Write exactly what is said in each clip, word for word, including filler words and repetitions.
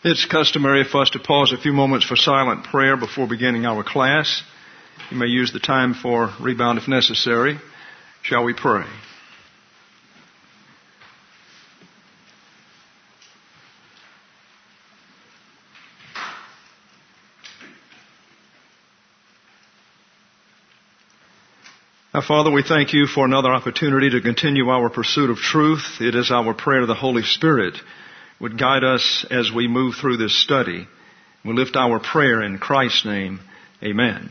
It's customary for us to pause a few moments for silent prayer before beginning our class. You may use the time for rebound if necessary. Shall we pray? Now, Father, we thank you for another opportunity to continue our pursuit of truth. It is our prayer the Holy Spirit would guide us as we move through this study. We lift our prayer in Christ's name. Amen.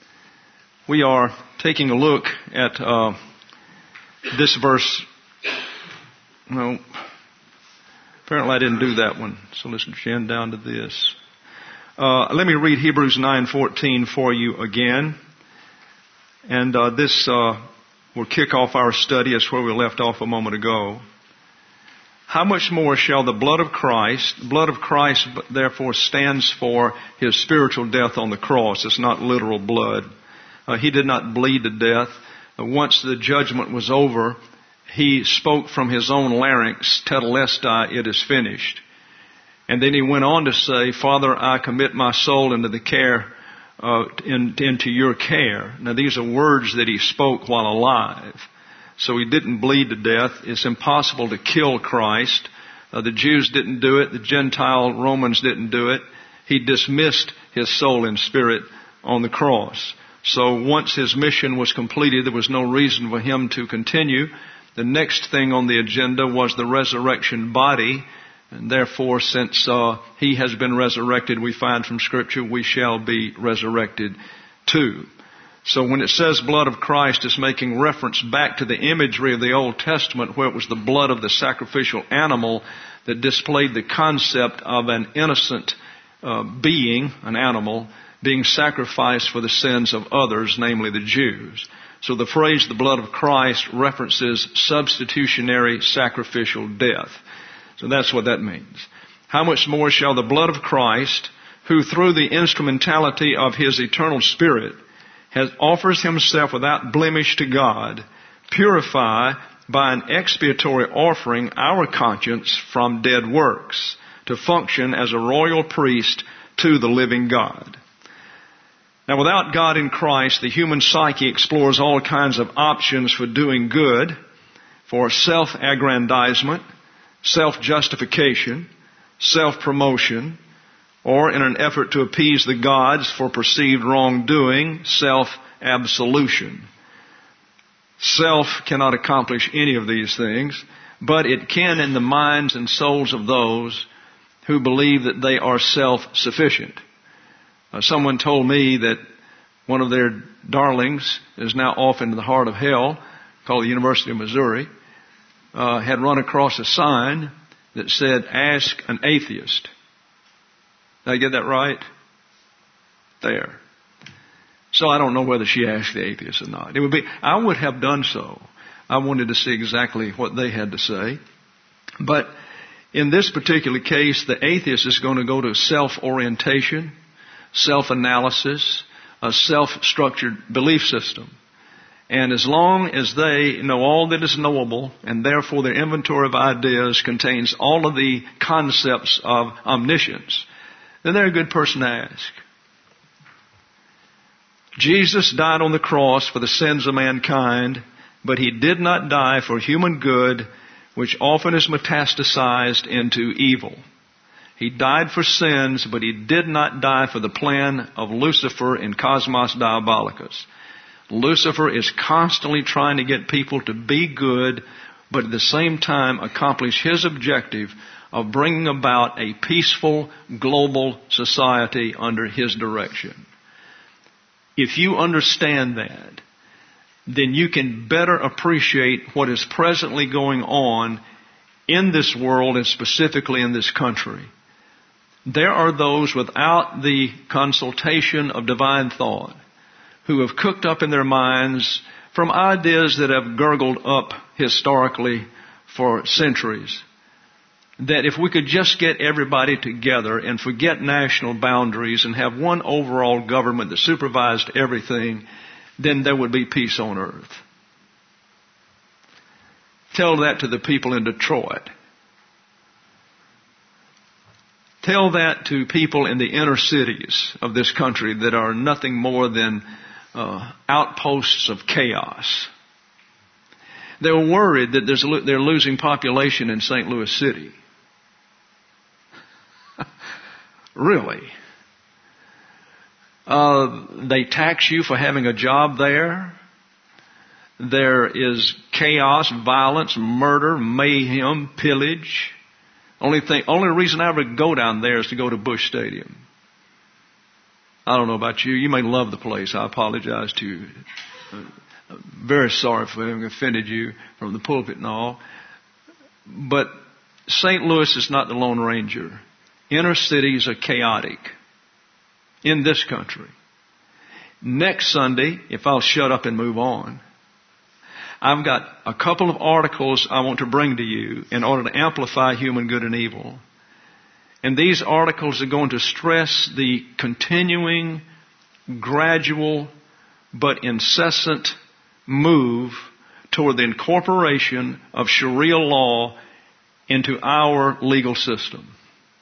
We are taking a look at uh, this verse. No, apparently I didn't do that one. So let's jam down to this. Uh, let me read Hebrews nine fourteen for you again. And uh, this uh, will kick off our study. It's where we left off a moment ago. How much more shall the blood of Christ, blood of Christ therefore stands for His spiritual death on the cross. It's not literal blood. Uh, he did not bleed to death. Uh, once the judgment was over, He spoke from His own larynx, tetelestai, it is finished. And then He went on to say, Father, I commit my soul into the care, uh, in, into your care. Now these are words that He spoke while alive. So He didn't bleed to death. It's impossible to kill Christ. Uh, the Jews didn't do it. The Gentile Romans didn't do it. He dismissed His soul and spirit on the cross. So once His mission was completed, there was no reason for Him to continue. The next thing on the agenda was the resurrection body. And therefore, since uh, He has been resurrected, we find from Scripture, we shall be resurrected too. So when it says blood of Christ, it's making reference back to the imagery of the Old Testament where it was the blood of the sacrificial animal that displayed the concept of an innocent uh, being, an animal, being sacrificed for the sins of others, namely the Jews. So the phrase the blood of Christ references substitutionary sacrificial death. So that's what that means. How much more shall the blood of Christ, who through the instrumentality of His eternal Spirit has offers Himself without blemish to God, purify by an expiatory offering our conscience from dead works, to function as a royal priest to the living God. Now, without God in Christ, the human psyche explores all kinds of options for doing good, for self-aggrandizement, self-justification, self-promotion, or in an effort to appease the gods for perceived wrongdoing, self-absolution. Self cannot accomplish any of these things, but it can in the minds and souls of those who believe that they are self-sufficient. Uh, someone told me that one of their darlings is now off into the heart of hell, called the University of Missouri, uh, had run across a sign that said, ask an atheist. Did I get that right? There. So I don't know whether she asked the atheist or not. It would be, I would have done so. I wanted to see exactly what they had to say. But in this particular case, the atheist is going to go to self-orientation, self-analysis, a self-structured belief system. And as long as they know all that is knowable, and therefore their inventory of ideas contains all of the concepts of omniscience, then they're a good person to ask. Jesus died on the cross for the sins of mankind, but He did not die for human good, which often is metastasized into evil. He died for sins, but He did not die for the plan of Lucifer in Cosmos Diabolicus. Lucifer is constantly trying to get people to be good, but at the same time accomplish his objective of bringing about a peaceful global society under his direction. If you understand that, then you can better appreciate what is presently going on in this world and specifically in this country. There are those without the consultation of divine thought who have cooked up in their minds from ideas that have gurgled up historically for centuries, that if we could just get everybody together and forget national boundaries and have one overall government that supervised everything, then there would be peace on earth. Tell that to the people in Detroit. Tell that to people in the inner cities of this country that are nothing more than uh, outposts of chaos. They're worried that there's, they're losing population in Saint Louis City. Really? Uh, they tax you for having a job there. There is chaos, violence, murder, mayhem, pillage. Only thing, only reason I ever go down there is to go to Busch Stadium. I don't know about you. You may love the place. I apologize to you. I'm very sorry for having offended you from the pulpit and all. But Saint Louis is not the Lone Ranger. Inner cities are chaotic in this country. Next Sunday, if I'll shut up and move on, I've got a couple of articles I want to bring to you in order to amplify human good and evil. And these articles are going to stress the continuing, gradual, but incessant move toward the incorporation of Sharia law into our legal system.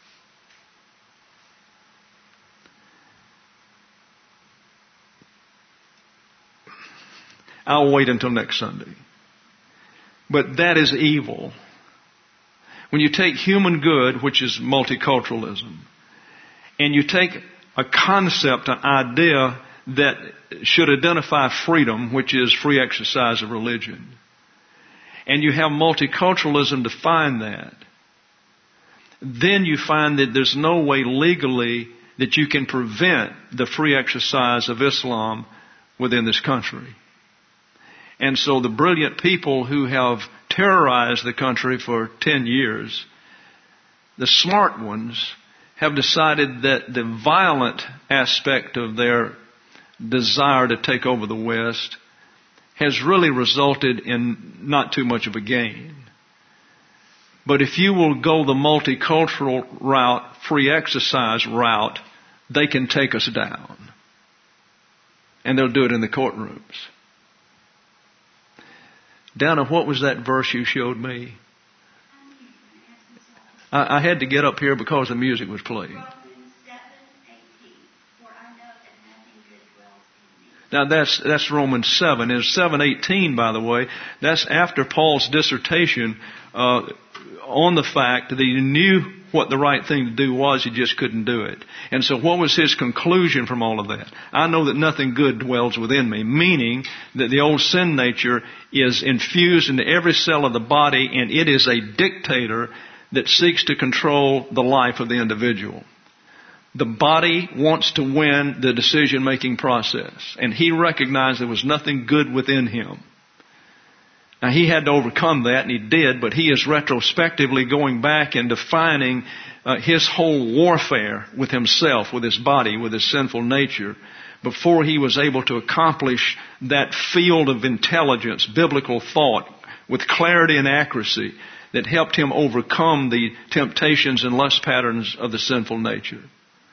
I'll wait until next Sunday. But that is evil. When you take human good, which is multiculturalism, and you take a concept, an idea that should identify freedom, which is free exercise of religion, and you have multiculturalism define that, then you find that there's no way legally that you can prevent the free exercise of Islam within this country. And so the brilliant people who have terrorized the country for ten years, the smart ones, have decided that the violent aspect of their desire to take over the West has really resulted in not too much of a gain. But if you will go the multicultural route, free exercise route, they can take us down. And they'll do it in the courtrooms. Donna, what was that verse you showed me? I, I had to get up here because the music was playing. Now that's that's Romans seven. It's seven eighteen, by the way. That's after Paul's dissertation uh, on the fact that he knew what the right thing to do was, he just couldn't do it. And so what was his conclusion from all of that? I know that nothing good dwells within me, meaning that the old sin nature is infused into every cell of the body, and it is a dictator that seeks to control the life of the individual. The body wants to win the decision-making process, and he recognized there was nothing good within him. Now, he had to overcome that, and he did, but he is retrospectively going back and defining uh, his whole warfare with himself, with his body, with his sinful nature, before he was able to accomplish that field of intelligence, biblical thought, with clarity and accuracy that helped him overcome the temptations and lust patterns of the sinful nature.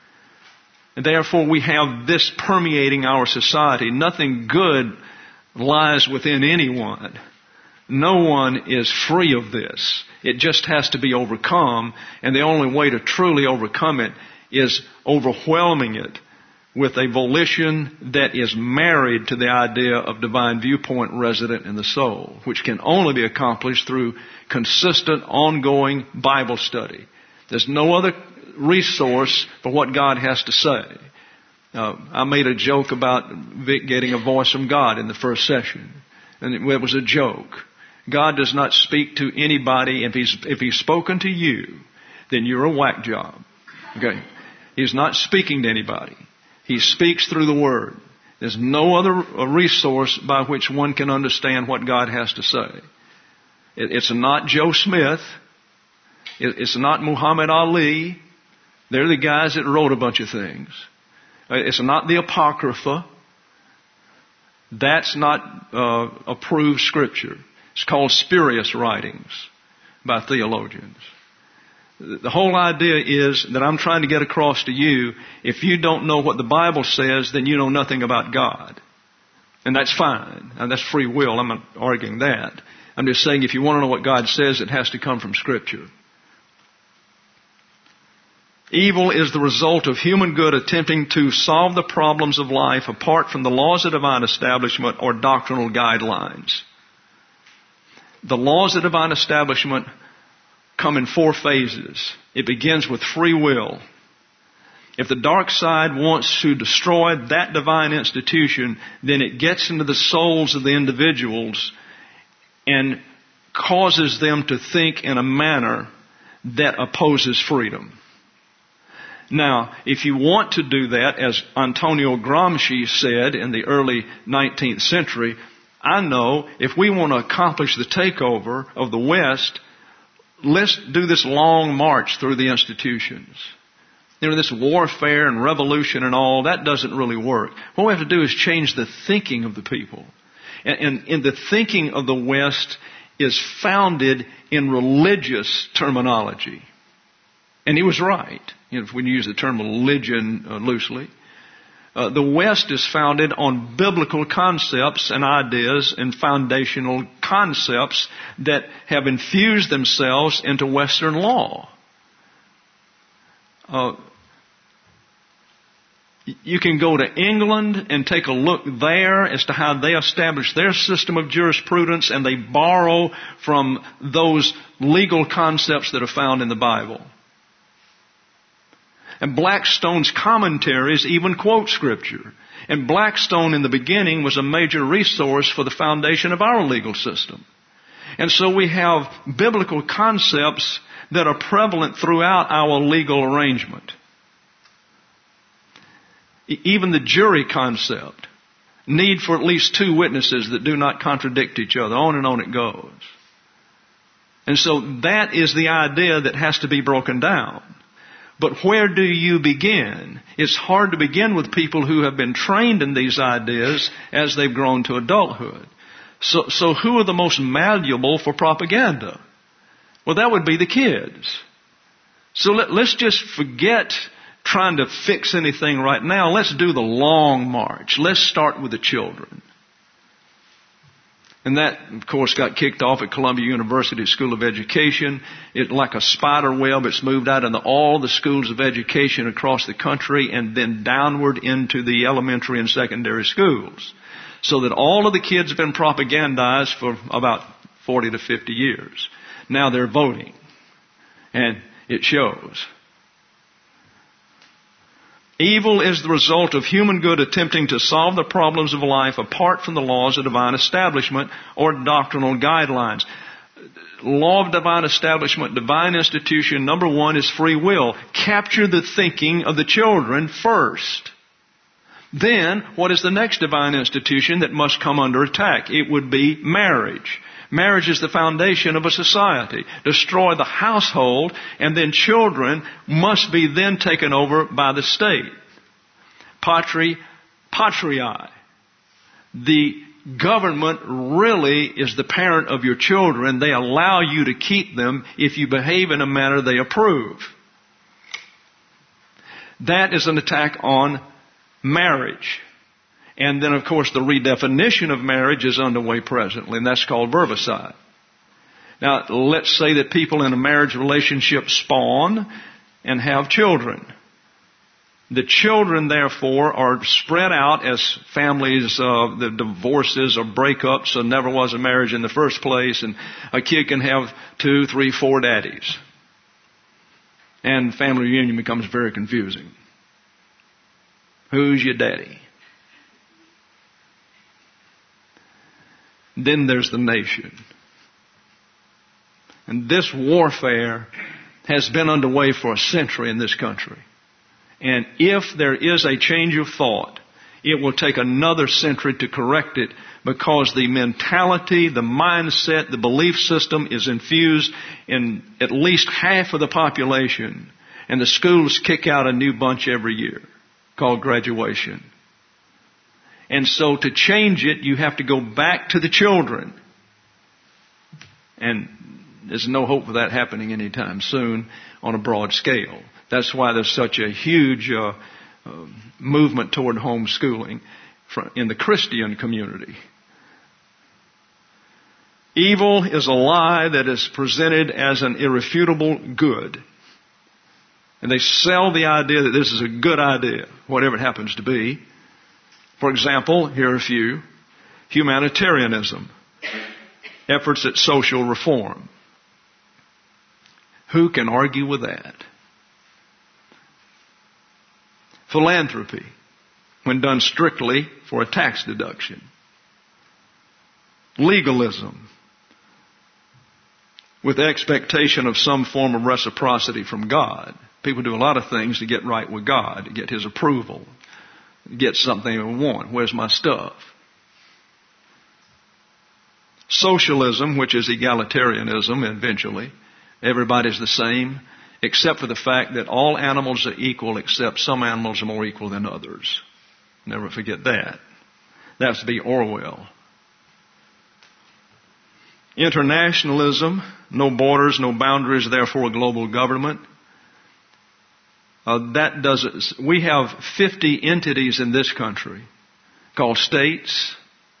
And therefore, we have this permeating our society. Nothing good lies within anyone. No one is free of this. It just has to be overcome, and the only way to truly overcome it is overwhelming it with a volition that is married to the idea of divine viewpoint resident in the soul, which can only be accomplished through consistent, ongoing Bible study. There's no other resource for what God has to say. Uh, I made a joke about Vic getting a voice from God in the first session, and it was a joke. God does not speak to anybody. If he's, if he's spoken to you, then you're a whack job. Okay? He's not speaking to anybody. He speaks through the Word. There's no other resource by which one can understand what God has to say. It, it's not Joe Smith. It, it's not Muhammad Ali. They're the guys that wrote a bunch of things. It's not the Apocrypha. That's not uh, approved Scripture. It's called spurious writings by theologians. The whole idea is that I'm trying to get across to you, if you don't know what the Bible says, then you know nothing about God. And that's fine. And that's free will. I'm not arguing that. I'm just saying if you want to know what God says, it has to come from Scripture. Evil is the result of human good attempting to solve the problems of life apart from the laws of divine establishment or doctrinal guidelines. The laws of divine establishment come in four phases. It begins with free will. If the dark side wants to destroy that divine institution, then it gets into the souls of the individuals and causes them to think in a manner that opposes freedom. Now, if you want to do that, as Antonio Gramsci said in the early nineteenth century, I know if we want to accomplish the takeover of the West, let's do this long march through the institutions. You know, this warfare and revolution and all, that doesn't really work. What we have to do is change the thinking of the people. And, and, and the thinking of the West is founded in religious terminology. And he was right, you know, if we use the term religion uh, loosely. Uh, the West is founded on biblical concepts and ideas and foundational concepts that have infused themselves into Western law. Uh, you can go to England and take a look there as to how they establish their system of jurisprudence, and they borrow from those legal concepts that are found in the Bible. And Blackstone's commentaries even quote Scripture. And Blackstone in the beginning was a major resource for the foundation of our legal system. And so we have biblical concepts that are prevalent throughout our legal arrangement. Even the jury concept. Need for at least two witnesses that do not contradict each other. On and on it goes. And so that is the idea that has to be broken down. But where do you begin? It's hard to begin with people who have been trained in these ideas as they've grown to adulthood. So, so who are the most malleable for propaganda? Well, that would be the kids. So let, let's just forget trying to fix anything right now. Let's do the long march. Let's start with the children. And that, of course, got kicked off at Columbia University School of Education. It, like a spider web, it's moved out into all the schools of education across the country and then downward into the elementary and secondary schools. So that all of the kids have been propagandized for about forty to fifty years. Now they're voting. And it shows. Evil is the result of human good attempting to solve the problems of life apart from the laws of divine establishment or doctrinal guidelines. Law of divine establishment, divine institution, number one is free will. Capture the thinking of the children first. Then, what is the next divine institution that must come under attack? It would be marriage. Marriage is the foundation of a society. Destroy the household, and then children must be then taken over by the state. Patri, patriae. The government really is the parent of your children. They allow you to keep them if you behave in a manner they approve. That is an attack on marriage. And then, of course, the redefinition of marriage is underway presently, and that's called verbicide. Now, let's say that people in a marriage relationship spawn and have children. The children, therefore, are spread out as families, uh, the divorces or breakups, so never was a marriage in the first place, and a kid can have two, three, four daddies. And family reunion becomes very confusing. Who's your daddy? Then there's the nation. And this warfare has been underway for a century in this country. And if there is a change of thought, it will take another century to correct it, because the mentality, the mindset, the belief system is infused in at least half of the population. And the schools kick out a new bunch every year called graduation. And so to change it, you have to go back to the children. And there's no hope of that happening anytime soon on a broad scale. That's why there's such a huge uh, uh, movement toward homeschooling in the Christian community. Evil is a lie that is presented as an irrefutable good. And they sell the idea that this is a good idea, whatever it happens to be. For example, here are a few. Humanitarianism. Efforts at social reform. Who can argue with that? Philanthropy, when done strictly for a tax deduction. Legalism, with the expectation of some form of reciprocity from God. People do a lot of things to get right with God, to get His approval, get something they want. Where's my stuff? Socialism, which is egalitarianism eventually. Everybody's the same, except for the fact that all animals are equal, except some animals are more equal than others. Never forget that. That's to be Orwell. Internationalism, no borders, no boundaries, therefore a global government. Uh, that does. We have fifty entities in this country called states,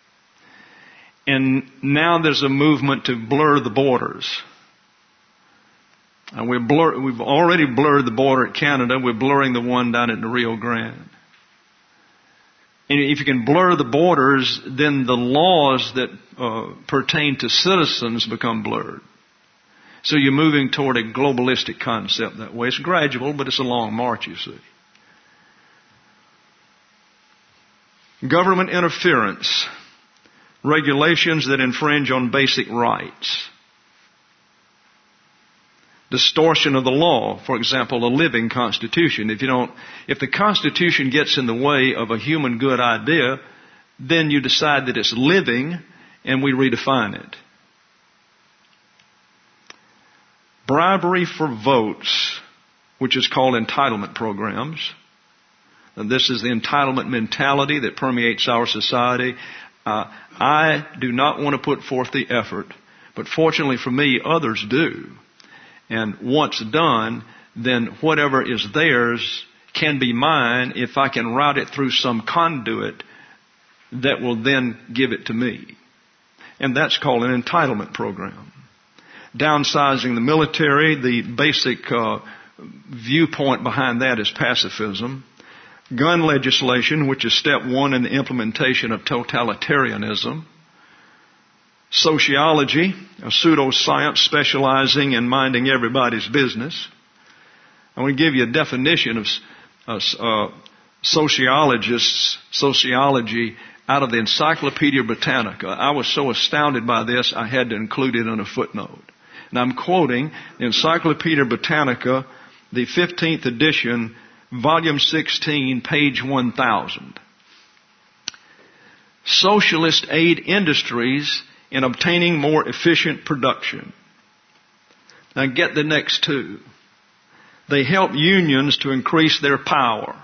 and now there's a movement to blur the borders. And we're blur, we've already blurred the border at Canada. We're blurring the one down at the Rio Grande. And if you can blur the borders, then the laws that uh, pertain to citizens become blurred. So you're moving toward a globalistic concept that way. It's gradual, but it's a long march, you see. Government interference. Regulations that infringe on basic rights. Distortion of the law. For example, a living constitution. If you don't, if the Constitution gets in the way of a human good idea, then you decide that it's living and we redefine it. Bribery for votes, which is called entitlement programs. And this is the entitlement mentality that permeates our society. Uh, I do not want to put forth the effort, but fortunately for me, others do. And once done, then whatever is theirs can be mine if I can route it through some conduit that will then give it to me. And that's called an entitlement program. Downsizing the military, the basic uh, viewpoint behind that is pacifism. Gun legislation, which is step one in the implementation of totalitarianism. Sociology, a pseudoscience specializing in minding everybody's business. I want to give you a definition of uh, uh, sociologists, sociology out of the Encyclopedia Britannica. I was so astounded by this, I had to include it in a footnote. And I'm quoting the Encyclopedia Britannica, the fifteenth edition, volume sixteen, page one thousand. Socialist aid industries in obtaining more efficient production. Now get the next two. They help unions to increase their power.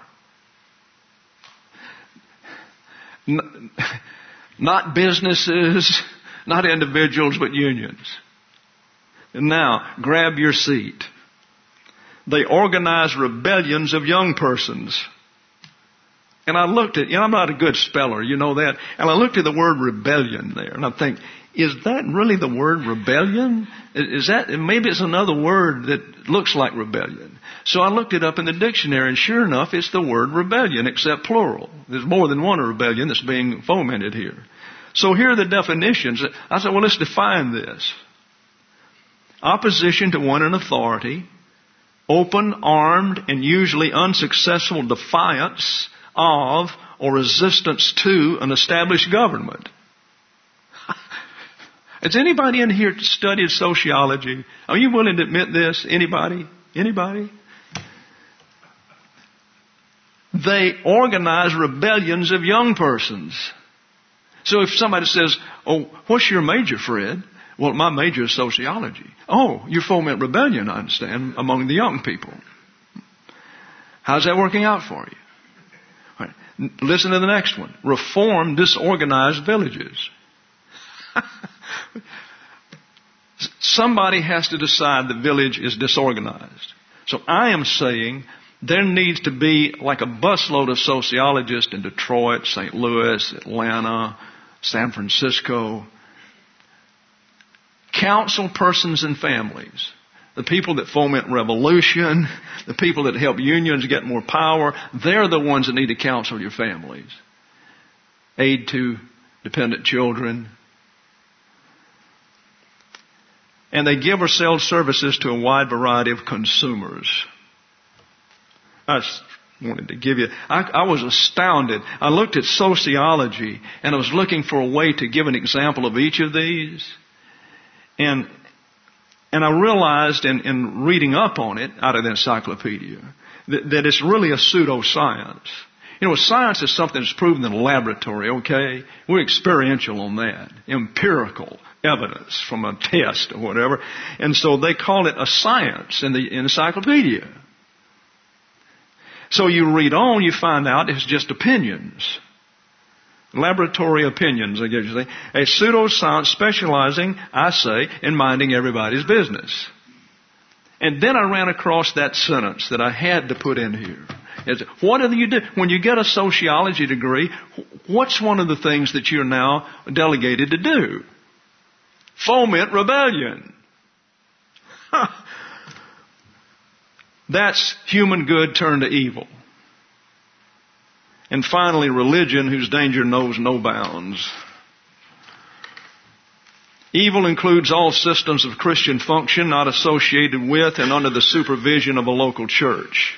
Not businesses, not individuals, but unions. And now, grab your seat. They organize rebellions of young persons. And I looked at, you know, I'm not a good speller, you know that. And I looked at the word rebellion there. And I think, is that really the word rebellion? Is that, maybe it's another word that looks like rebellion. So I looked it up in the dictionary, and sure enough, it's the word rebellion, except plural. There's more than one rebellion that's being fomented here. So here are the definitions. I said, well, let's define this. Opposition to one in authority, open, armed, and usually unsuccessful defiance of or resistance to an established government. Has anybody in here studied sociology? Are you willing to admit this? Anybody? Anybody? They organize rebellions of young persons. So if somebody says, oh, what's your major, Fred? Well, my major is sociology. Oh, you foment rebellion, I understand, among the young people. How's that working out for you? All right. Listen to the next one. Reform disorganized villages. Somebody has to decide the village is disorganized. So I am saying there needs to be like a busload of sociologists in Detroit, Saint Louis, Atlanta, San Francisco. Counsel persons and families. The people that foment revolution, the people that help unions get more power, they're the ones that need to counsel your families. Aid to dependent children. And they give or sell services to a wide variety of consumers. I just wanted to give you, I, I was astounded. I looked at sociology and I was looking for a way to give an example of each of these. And And I realized in, in reading up on it out of the encyclopedia that, that it's really a pseudoscience. You know, science is something that's proven in the laboratory, okay? We're experiential on that. Empirical evidence from a test or whatever. And so they call it a science in the encyclopedia. So you read on, you find out it's just opinions. Laboratory opinions, I guess you say. A pseudoscience specializing, I say, in minding everybody's business. And then I ran across that sentence that I had to put in here. It's, what do you do? When you get a sociology degree, what's one of the things that you're now delegated to do? Foment rebellion. That's human good turned to evil. And finally, religion, whose danger knows no bounds. Evil includes all systems of Christian function not associated with and under the supervision of a local church.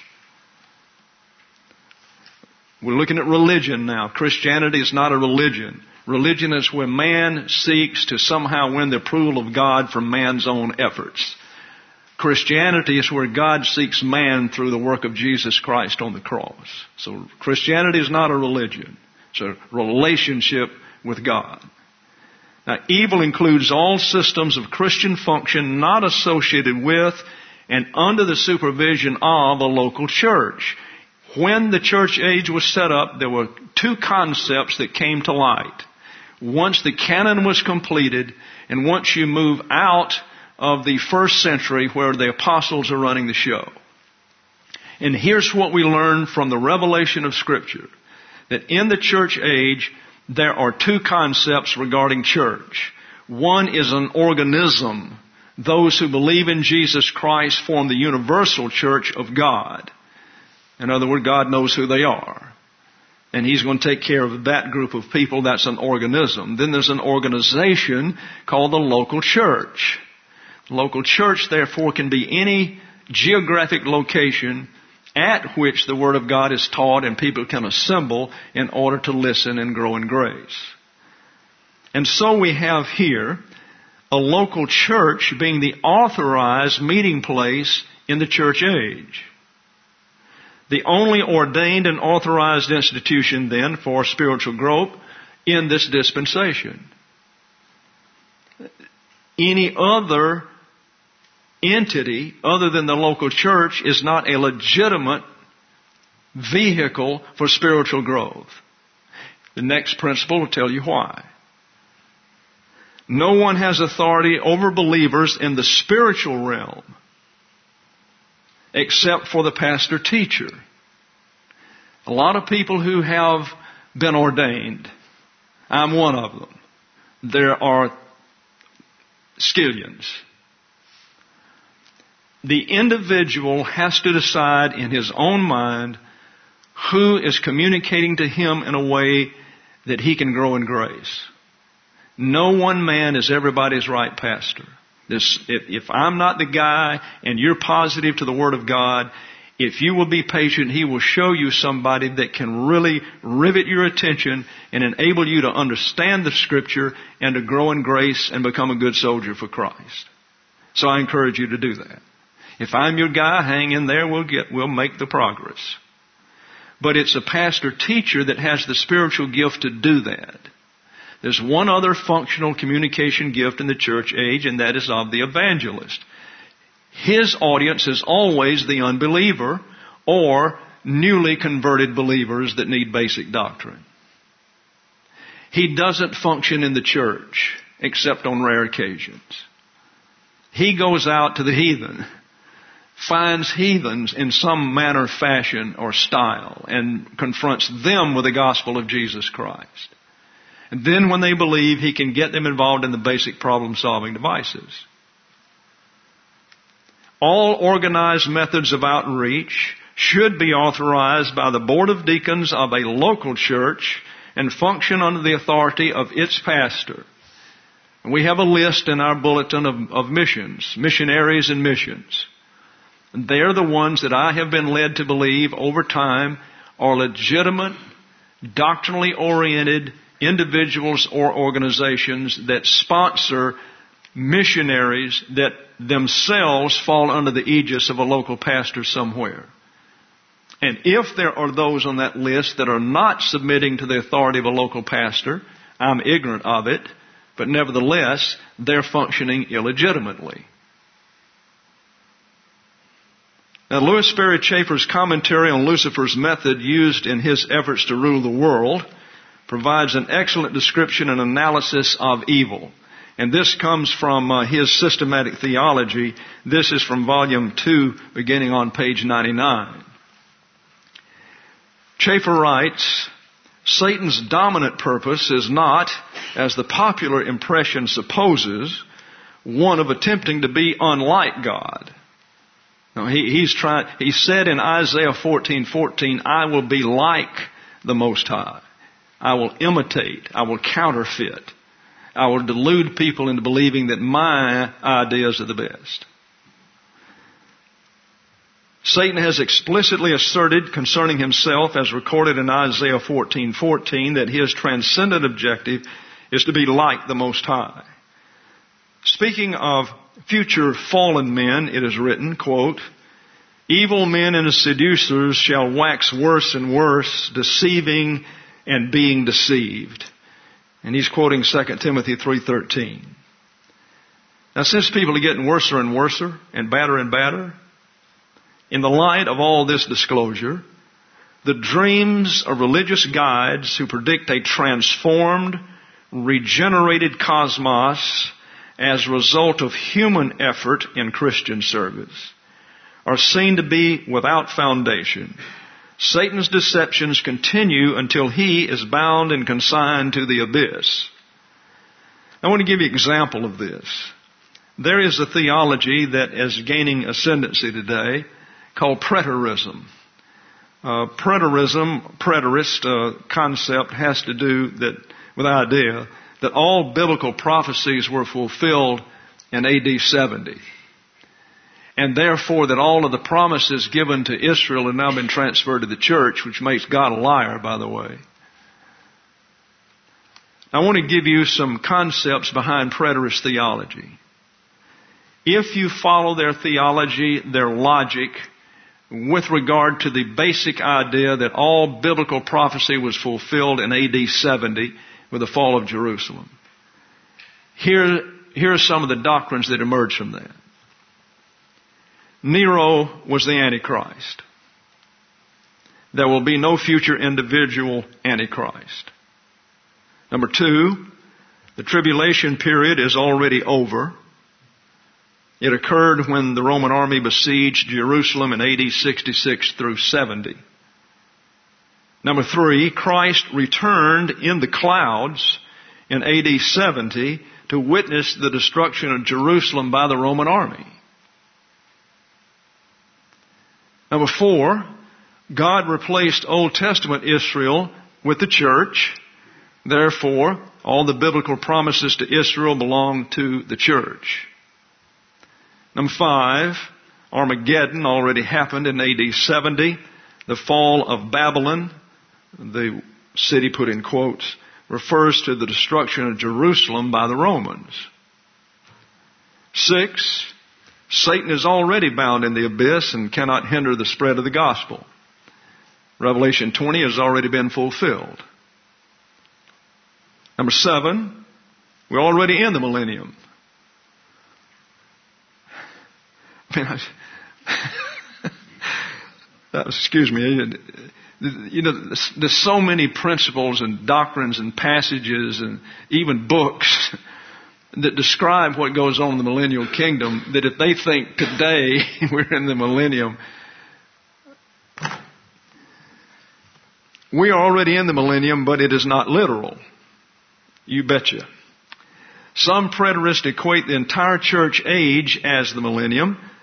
We're looking at religion now. Christianity is not a religion. Religion is where man seeks to somehow win the approval of God from man's own efforts. Christianity is where God seeks man through the work of Jesus Christ on the cross. So Christianity is not a religion. It's a relationship with God. Now, evil includes all systems of Christian function not associated with and under the supervision of a local church. When the church age was set up, there were two concepts that came to light. Once the canon was completed, and once you move out of the first century where the apostles are running the show. And here's what we learn from the revelation of Scripture. That in the church age, there are two concepts regarding church. One is an organism. Those who believe in Jesus Christ form the universal church of God. In other words, God knows who they are. And He's going to take care of that group of people. That's an organism. Then there's an organization called the local church. Local church, therefore, can be any geographic location at which the Word of God is taught and people can assemble in order to listen and grow in grace. And so we have here a local church being the authorized meeting place in the church age. The only ordained and authorized institution then for spiritual growth in this dispensation. Any other entity other than the local church is not a legitimate vehicle for spiritual growth. The next principle will tell you why. No one has authority over believers in the spiritual realm except for the pastor-teacher. A lot of people who have been ordained, I'm one of them. There are skillions. The individual has to decide in his own mind who is communicating to him in a way that he can grow in grace. No one man is everybody's right pastor. This, if, if I'm not the guy and you're positive to the Word of God, if you will be patient, He will show you somebody that can really rivet your attention and enable you to understand the Scripture and to grow in grace and become a good soldier for Christ. So I encourage you to do that. If I'm your guy, hang in there, we'll get, we'll make the progress. But it's a pastor-teacher that has the spiritual gift to do that. There's one other functional communication gift in the church age, and that is of the evangelist. His audience is always the unbeliever or newly converted believers that need basic doctrine. He doesn't function in the church except on rare occasions. He goes out to the heathen, finds heathens in some manner, fashion, or style, and confronts them with the gospel of Jesus Christ. And then when they believe, he can get them involved in the basic problem-solving devices. All organized methods of outreach should be authorized by the Board of Deacons of a local church and function under the authority of its pastor. We have a list in our bulletin of, of missions, missionaries and missions. They're the ones that I have been led to believe over time are legitimate, doctrinally oriented individuals or organizations that sponsor missionaries that themselves fall under the aegis of a local pastor somewhere. And if there are those on that list that are not submitting to the authority of a local pastor, I'm ignorant of it, but nevertheless, they're functioning illegitimately. Now, Louis Sperry Chafer's commentary on Lucifer's method used in his efforts to rule the world provides an excellent description and analysis of evil. And this comes from uh, his systematic theology. This is from volume two, beginning on page ninety-nine. Chafer writes, Satan's dominant purpose is not, as the popular impression supposes, one of attempting to be unlike God. No, he, he's trying, he said in Isaiah fourteen fourteen, I will be like the Most High. I will imitate. I will counterfeit. I will delude people into believing that my ideas are the best. Satan has explicitly asserted concerning himself, as recorded in Isaiah fourteen fourteen, that his transcendent objective is to be like the Most High. Speaking of future fallen men, it is written, quote, evil men and seducers shall wax worse and worse, deceiving and being deceived. And he's quoting Second Timothy three thirteen. Now, since people are getting worser and worser and badder and badder, in the light of all this disclosure, the dreams of religious guides who predict a transformed, regenerated cosmos as a result of human effort in Christian service are seen to be without foundation. Satan's deceptions continue until he is bound and consigned to the abyss. I want to give you an example of this. There is a theology that is gaining ascendancy today called preterism. Uh, preterism, preterist uh, concept has to do that with the idea that all biblical prophecies were fulfilled in A D seventy. And therefore that all of the promises given to Israel have now been transferred to the church, which makes God a liar, by the way. I want to give you some concepts behind preterist theology. If you follow their theology, their logic, with regard to the basic idea that all biblical prophecy was fulfilled in A D seventy with the fall of Jerusalem, here, here are some of the doctrines that emerged from that. Nero was the Antichrist. There will be no future individual Antichrist. Number two, the tribulation period is already over. It occurred when the Roman army besieged Jerusalem in A D sixty-six through seventy. Number three, Christ returned in the clouds in A D seventy to witness the destruction of Jerusalem by the Roman army. Number four, God replaced Old Testament Israel with the church. Therefore, all the biblical promises to Israel belong to the church. Number five, Armageddon already happened in A D seventy. The fall of Babylon, the city put in quotes, refers to the destruction of Jerusalem by the Romans. Six, Satan is already bound in the abyss and cannot hinder the spread of the gospel. Revelation twenty has already been fulfilled. Number seven, we're already in the millennium. I mean, I, excuse me. You know, there's so many principles and doctrines and passages and even books that describe what goes on in the millennial kingdom, that if they think today we're in the millennium, we are already in the millennium, but it is not literal. You betcha. Some preterists equate the entire church age as the millennium.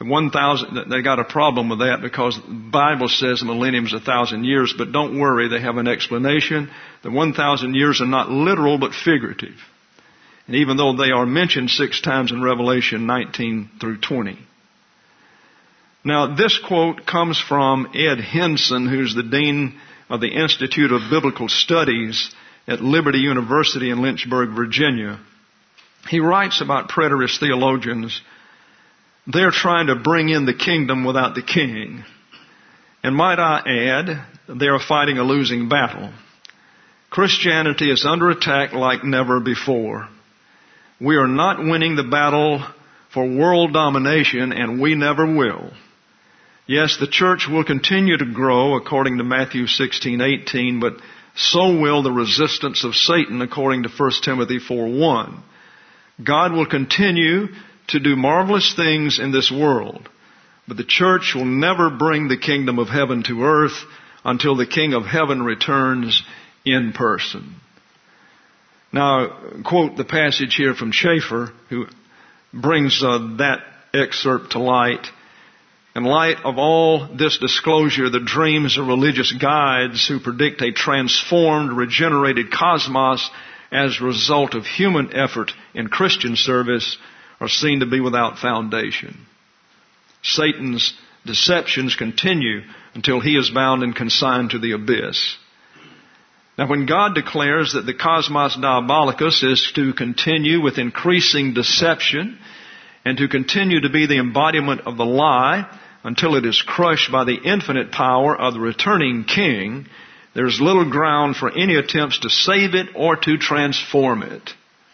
The one thousand, they got a problem with that because the Bible says the millennium is a thousand years, but don't worry, they have an explanation. The one thousand years are not literal but figurative. And even though they are mentioned six times in Revelation nineteen through twenty. Now, this quote comes from Ed Henson, who's the Dean of the Institute of Biblical Studies at Liberty University in Lynchburg, Virginia. He writes about preterist theologians. They're trying to bring in the kingdom without the king. And might I add, they're fighting a losing battle. Christianity is under attack like never before. We are not winning the battle for world domination, and we never will. Yes, the church will continue to grow according to Matthew sixteen eighteen, but so will the resistance of Satan according to First Timothy four one. God will continue to do marvelous things in this world, but the church will never bring the kingdom of heaven to earth until the King of heaven returns in person. Now, quote the passage here from Schaeffer, who brings uh, that excerpt to light. In light of all this disclosure, the dreams of religious guides who predict a transformed, regenerated cosmos as a result of human effort in Christian service are seen to be without foundation. Satan's deceptions continue until he is bound and consigned to the abyss. Now, when God declares that the cosmos diabolicus is to continue with increasing deception and to continue to be the embodiment of the lie until it is crushed by the infinite power of the returning King, there's little ground for any attempts to save it or to transform it.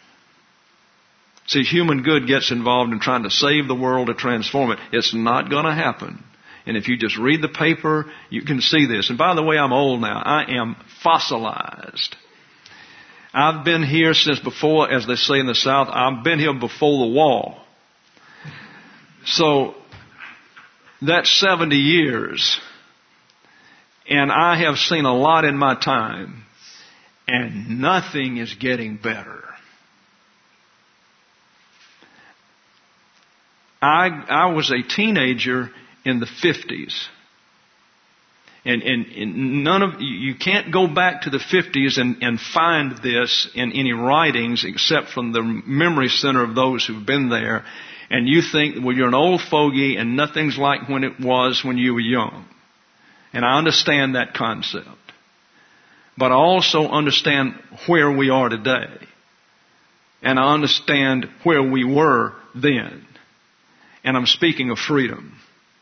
See, human good gets involved in trying to save the world or transform it. It's not going to happen. And if you just read the paper, you can see this. And by the way, I'm old now. I am fossilized. I've been here since before, as they say in the South, I've been here before the wall. So, that's seventy years. And I have seen a lot in my time. And nothing is getting better. I, I was a teenager in the fifties. And, and, and none of, you can't go back to the fifties and, and find this in any writings except from the memory center of those who've been there. And you think, well, you're an old fogey and nothing's like when it was when you were young. And I understand that concept. But I also understand where we are today. And I understand where we were then. And I'm speaking of freedom.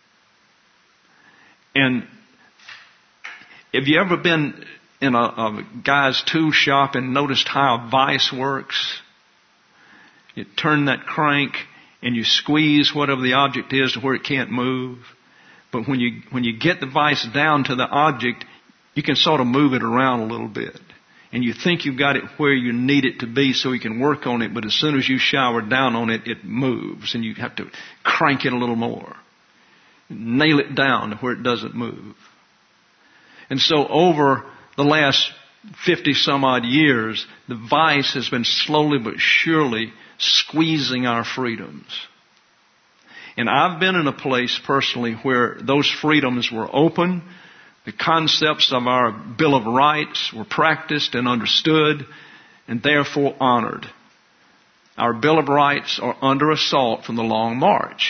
And have you ever been in a, a guy's tool shop and noticed how a vise works? You turn that crank and you squeeze whatever the object is to where it can't move. But when you when you get the vise down to the object, you can sort of move it around a little bit. And you think you've got it where you need it to be so you can work on it, but as soon as you shower down on it, it moves. And you have to crank it a little more. Nail it down to where it doesn't move. And so over the last fifty some odd years, the vice has been slowly but surely squeezing our freedoms. And I've been in a place personally where those freedoms were open. The concepts of our Bill of Rights were practiced and understood and therefore honored. Our Bill of Rights are under assault from the Long March.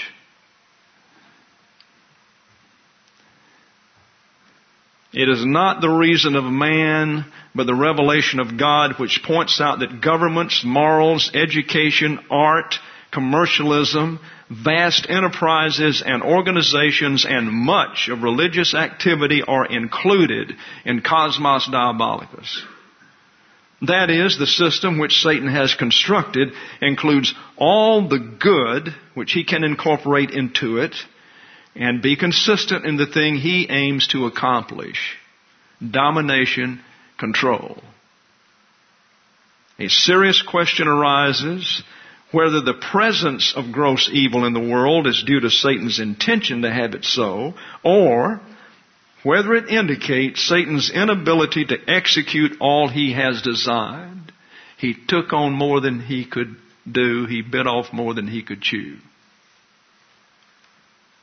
It is not the reason of man, but the revelation of God which points out that governments, morals, education, art, commercialism, vast enterprises and organizations and much of religious activity are included in Cosmos Diabolicus. That is, the system which Satan has constructed includes all the good which he can incorporate into it and be consistent in the thing he aims to accomplish. Domination, control. A serious question arises whether the presence of gross evil in the world is due to Satan's intention to have it so, or whether it indicates Satan's inability to execute all he has designed. He took on more than he could do. He bit off more than he could chew.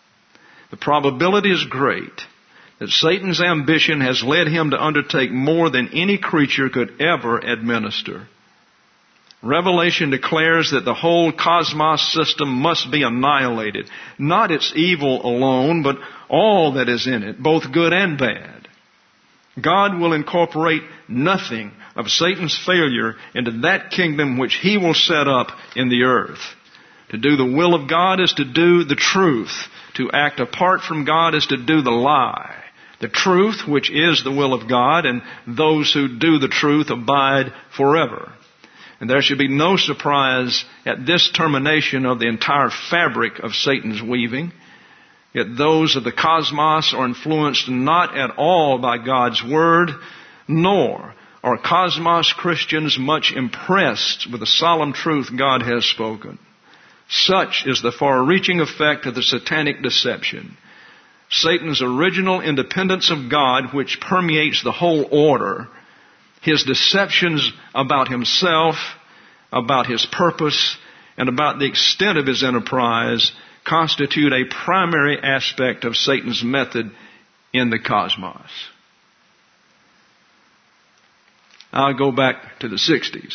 the probability is great that Satan's ambition has led him to undertake more than any creature could ever administer. Revelation declares that the whole cosmos system must be annihilated, not its evil alone, but all that is in it, both good and bad. God will incorporate nothing of Satan's failure into that kingdom which he will set up in the earth. To do the will of God is to do the truth. To act apart from God is to do the lie. The truth, which is the will of God, and those who do the truth abide forever. And there should be no surprise at this termination of the entire fabric of Satan's weaving. Yet those of the cosmos are influenced not at all by God's Word, nor are cosmos Christians much impressed with the solemn truth God has spoken. Such is the far-reaching effect of the satanic deception. Satan's original independence of God, which permeates the whole order, his deceptions about himself, about his purpose, and about the extent of his enterprise constitute a primary aspect of Satan's method in the cosmos. I'll go back to the sixties.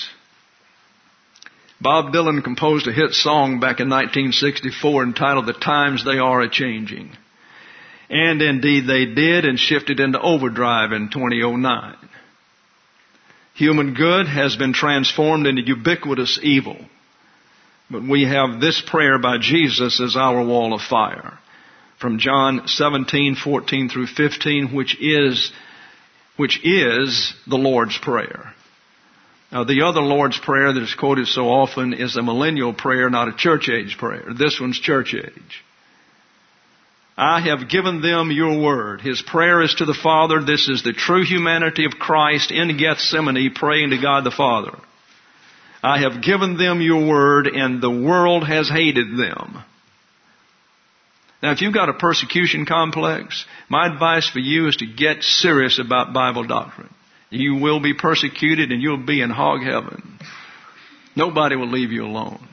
Bob Dylan composed a hit song back in nineteen sixty-four entitled "The Times They Are A-Changing." And indeed they did, and shifted into overdrive in twenty oh nine. Human good has been transformed into ubiquitous evil. But we have this prayer by Jesus as our wall of fire. From John seventeen, fourteen through fifteen, which is, which is the Lord's Prayer. Now, the other Lord's Prayer that is quoted so often is a millennial prayer, not a church age prayer. This one's church age. I have given them your word. His prayer is to the Father. This is the true humanity of Christ in Gethsemane praying to God the Father. I have given them your word, and the world has hated them. Now, if you've got a persecution complex, my advice for you is to get serious about Bible doctrine. You will be persecuted, and you'll be in hog heaven. Nobody will leave you alone.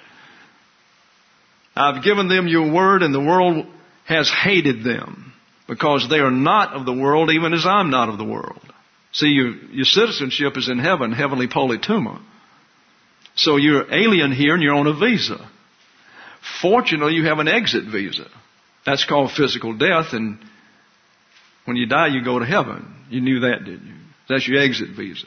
I've given them your word, and the world has hated them because they are not of the world, even as I'm not of the world. See, your, your citizenship is in heaven, heavenly polituma. So you're alien here and you're on a visa. Fortunately, you have an exit visa. That's called physical death, and when you die, you go to heaven. You knew that, didn't you? That's your exit visa.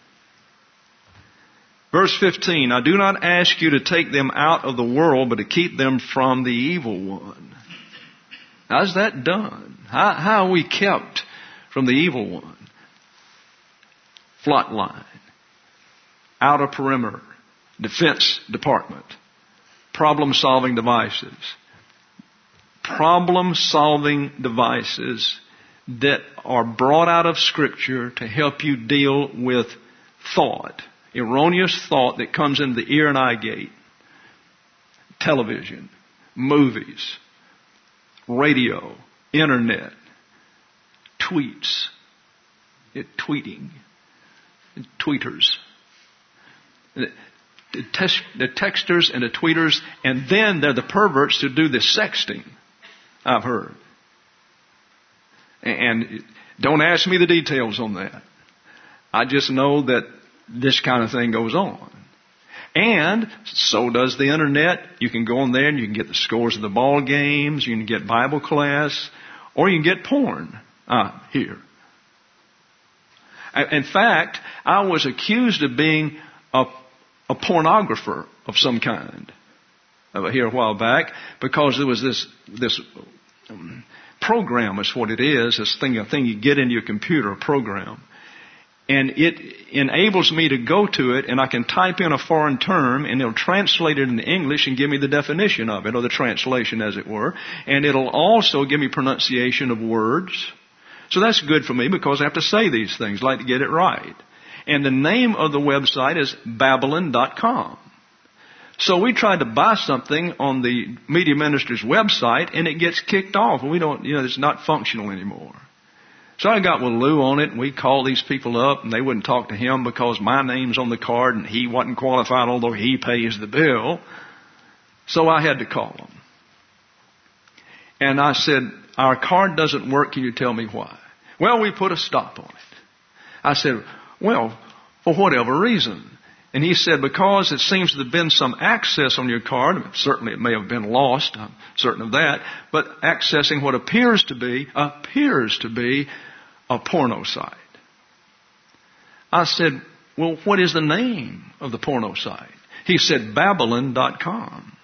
Verse fifteen, I do not ask you to take them out of the world, but to keep them from the evil one. How's that done? How, how are we kept from the evil one? Flot line, outer perimeter, defense department, problem-solving devices. Problem-solving devices that are brought out of Scripture to help you deal with thought, erroneous thought that comes into the ear and eye gate. Television, movies, radio, internet, tweets, it, tweeting, it, tweeters, the, the, text, the texters and the tweeters, and then they're the perverts who do the sexting, I've heard. And don't ask me the details on that. I just know that this kind of thing goes on. And so does the internet. You can go on there and you can get the scores of the ball games. You can get Bible class. Or you can get porn uh, here. In fact, I was accused of being a, a pornographer of some kind uh, here a while back because there was this this um, program is what it is, this thing, a thing you get into your computer, a program. And it enables me to go to it and I can type in a foreign term and it'll translate it into English and give me the definition of it, or the translation as it were. And it'll also give me pronunciation of words. So that's good for me because I have to say these things, like to get it right. And the name of the website is Babylon dot com. So we tried to buy something on the media minister's website and it gets kicked off. We don't, you know, it's not functional anymore. So I got with Lou on it and we called these people up and they wouldn't talk to him because my name's on the card and he wasn't qualified although he pays the bill. So I had to call them. And I said, our card doesn't work. Can you tell me why? Well, we put a stop on it. I said, well, for whatever reason. And he said, because it seems to have been some access on your card. Certainly it may have been lost. I'm certain of that. But accessing what appears to be, appears to be a porno site. I said, well, what is the name of the porno site? He said, Babylon dot com.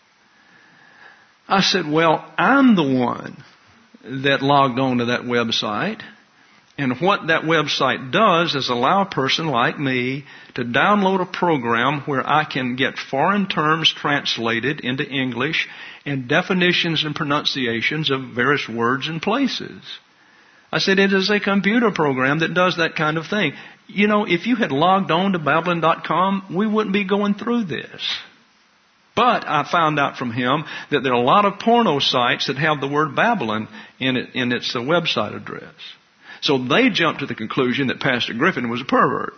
I said, well, I'm the one that logged on to that website. And what that website does is allow a person like me to download a program where I can get foreign terms translated into English and definitions and pronunciations of various words and places. I said, it is a computer program that does that kind of thing. You know, if you had logged on to Babylon dot com, we wouldn't be going through this. But I found out from him that there are a lot of porno sites that have the word Babylon in it, in its uh, website address. So they jumped to the conclusion that Pastor Griffin was a pervert.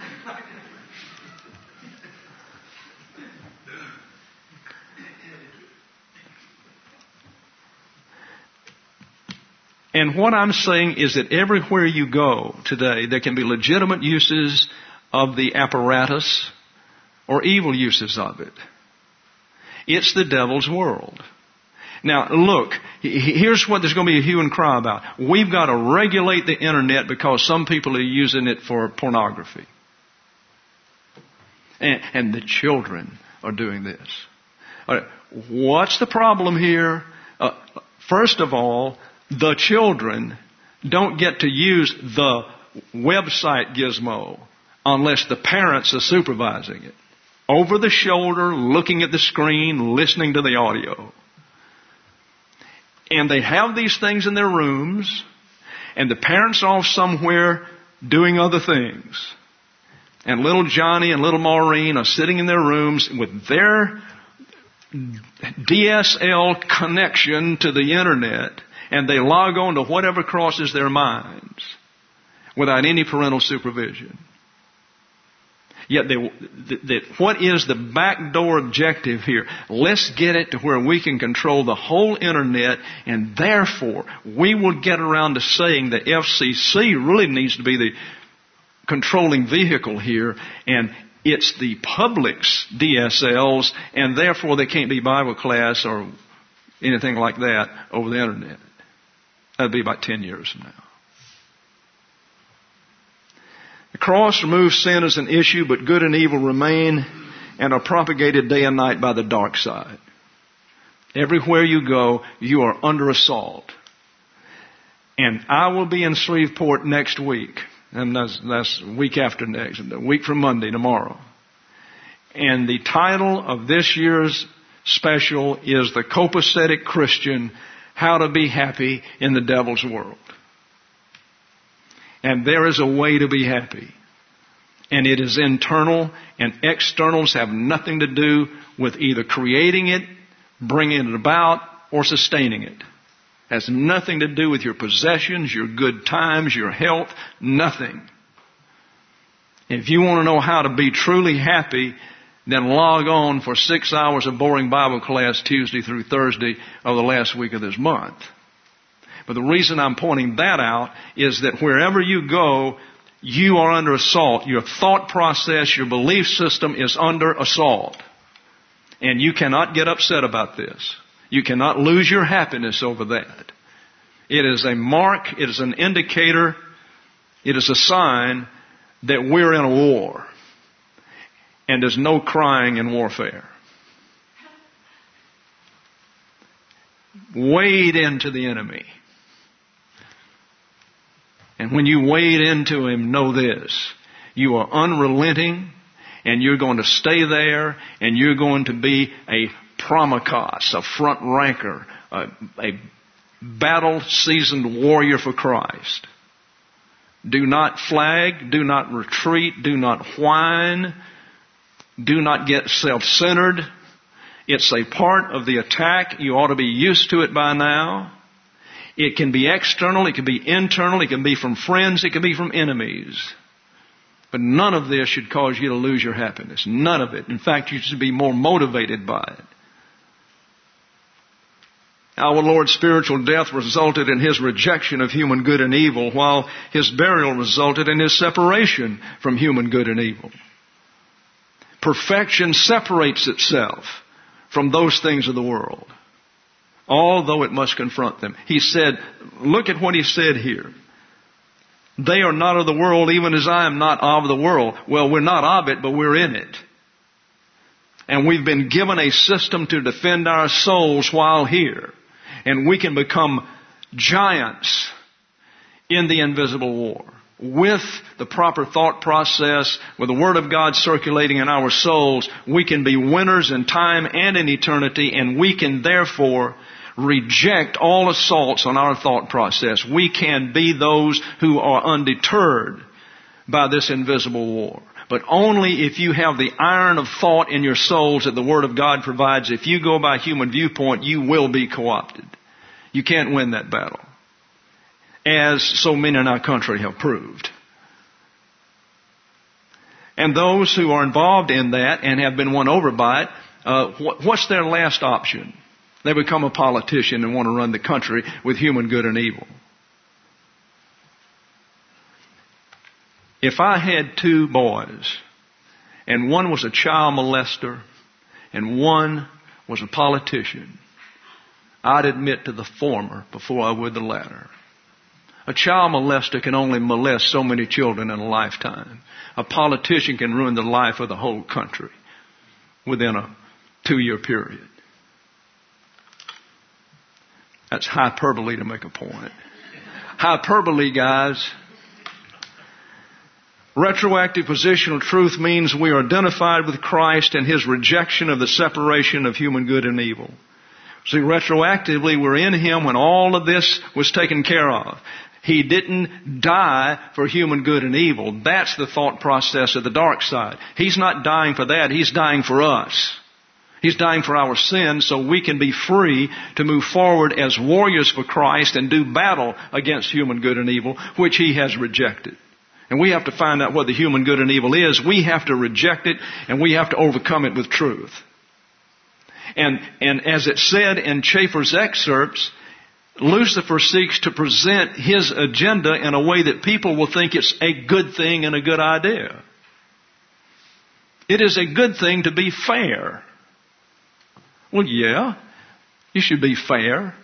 And what I'm saying is that everywhere you go today, there can be legitimate uses of the apparatus or evil uses of it. It's the devil's world. Now, look, here's what there's going to be a hue and cry about. We've got to regulate the internet because some people are using it for pornography. And, and the children are doing this. All right, what's the problem here? Uh, first of all, the children don't get to use the website gizmo unless the parents are supervising it. Over the shoulder, looking at the screen, listening to the audio. And they have these things in their rooms, and the parents are off somewhere doing other things. And little Johnny and little Maureen are sitting in their rooms with their D S L connection to the internet, and they log on to whatever crosses their minds without any parental supervision. Yet, they, that what is the backdoor objective here? Let's get it to where we can control the whole internet, and therefore we will get around to saying the F C C really needs to be the controlling vehicle here, and it's the public's D S Ls, and therefore they can't be Bible class or anything like that over the internet. That'd be about ten years from now. The cross removes sin as an issue, but good and evil remain and are propagated day and night by the dark side. Everywhere you go, you are under assault. And I will be in Shreveport next week. And that's, that's week after next, a week from Monday, tomorrow. And the title of this year's special is The Copacetic Christian, How to Be Happy in the Devil's World. And there is a way to be happy. And it is internal, and externals have nothing to do with either creating it, bringing it about, or sustaining it. It has nothing to do with your possessions, your good times, your health, nothing. If you want to know how to be truly happy, then log on for six hours of boring Bible class Tuesday through Thursday of the last week of this month. But the reason I'm pointing that out is that wherever you go, you are under assault. Your thought process, your belief system is under assault. And you cannot get upset about this. You cannot lose your happiness over that. It is a mark, it is an indicator, it is a sign that we're in a war. And there's no crying in warfare. Wade into the enemy. And when you wade into him, know this. You are unrelenting, and you're going to stay there, and you're going to be a promikos, a front ranker, a, a battle-seasoned warrior for Christ. Do not flag, do not retreat, do not whine, do not get self-centered. It's a part of the attack. You ought to be used to it by now. It can be external, it can be internal, it can be from friends, it can be from enemies. But none of this should cause you to lose your happiness. None of it. In fact, you should be more motivated by it. Our Lord's spiritual death resulted in His rejection of human good and evil, while His burial resulted in His separation from human good and evil. Perfection separates itself from those things of the world, although it must confront them. He said, look at what He said here. They are not of the world, even as I am not of the world. Well, we're not of it, but we're in it. And we've been given a system to defend our souls while here. And we can become giants in the invisible war. With the proper thought process, with the Word of God circulating in our souls, we can be winners in time and in eternity, and we can therefore reject all assaults on our thought process. We can be those who are undeterred by this invisible war. But only if you have the iron of thought in your souls that the Word of God provides. If you go by human viewpoint, you will be co-opted. You can't win that battle, as so many in our country have proved. And those who are involved in that and have been won over by it, uh, what's their last option? They become a politician and want to run the country with human good and evil. If I had two boys, and one was a child molester, and one was a politician, I'd admit to the former before I would the latter. A child molester can only molest so many children in a lifetime. A politician can ruin the life of the whole country within a two-year period. That's hyperbole to make a point. Hyperbole, guys. Retroactive positional truth means we are identified with Christ and His rejection of the separation of human good and evil. See, retroactively, we're in Him when all of this was taken care of. He didn't die for human good and evil. That's the thought process of the dark side. He's not dying for that. He's dying for us. He's dying for our sins so we can be free to move forward as warriors for Christ and do battle against human good and evil, which He has rejected. And we have to find out what the human good and evil is. We have to reject it, and we have to overcome it with truth. And, and as it said in Chafer's excerpts, Lucifer seeks to present his agenda in a way that people will think it's a good thing and a good idea. It is a good thing to be fair. Well, yeah, you should be fair.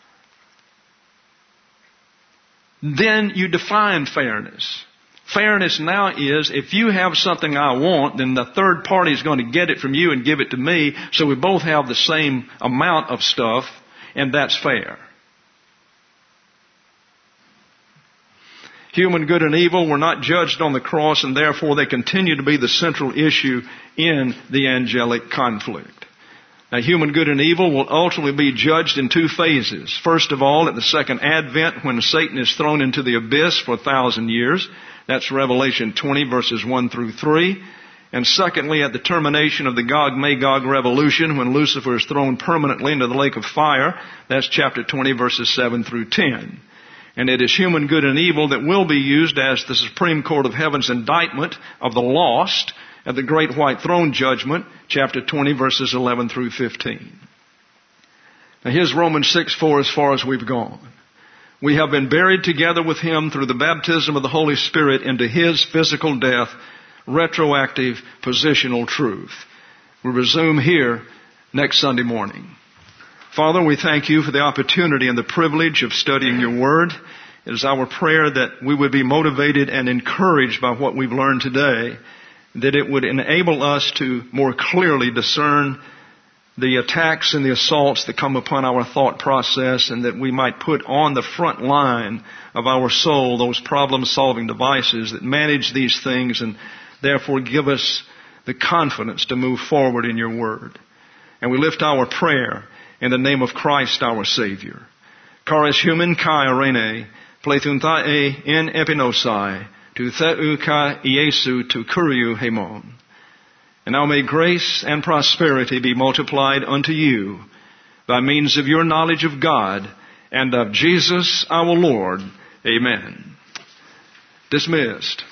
Then you define fairness. Fairness now is, if you have something I want, then the third party is going to get it from you and give it to me, so we both have the same amount of stuff, and that's fair. Human good and evil were not judged on the cross, and therefore they continue to be the central issue in the angelic conflict. Now, human good and evil will ultimately be judged in two phases. First of all, at the second advent, when Satan is thrown into the abyss for a thousand years. That's Revelation twenty, verses one through three. And secondly, at the termination of the Gog-Magog revolution, when Lucifer is thrown permanently into the lake of fire. That's chapter twenty, verses seven through ten. And it is human good and evil that will be used as the Supreme Court of Heaven's indictment of the lost at the Great White Throne Judgment, chapter twenty, verses eleven through fifteen. Now here's Romans six four as far as we've gone. We have been buried together with Him through the baptism of the Holy Spirit into His physical death, retroactive positional truth. We resume here next Sunday morning. Father, we thank You for the opportunity and the privilege of studying Your Word. It is our prayer that we would be motivated and encouraged by what we've learned today, that it would enable us to more clearly discern the attacks and the assaults that come upon our thought process, and that we might put on the front line of our soul those problem-solving devices that manage these things and therefore give us the confidence to move forward in Your Word. And we lift our prayer in the name of Christ our Savior. Charis human kai arene, plethunta e in epinosai, tu theu kai Iesu tu kuriu hemon. And now may grace and prosperity be multiplied unto you by means of your knowledge of God and of Jesus our Lord. Amen. Dismissed.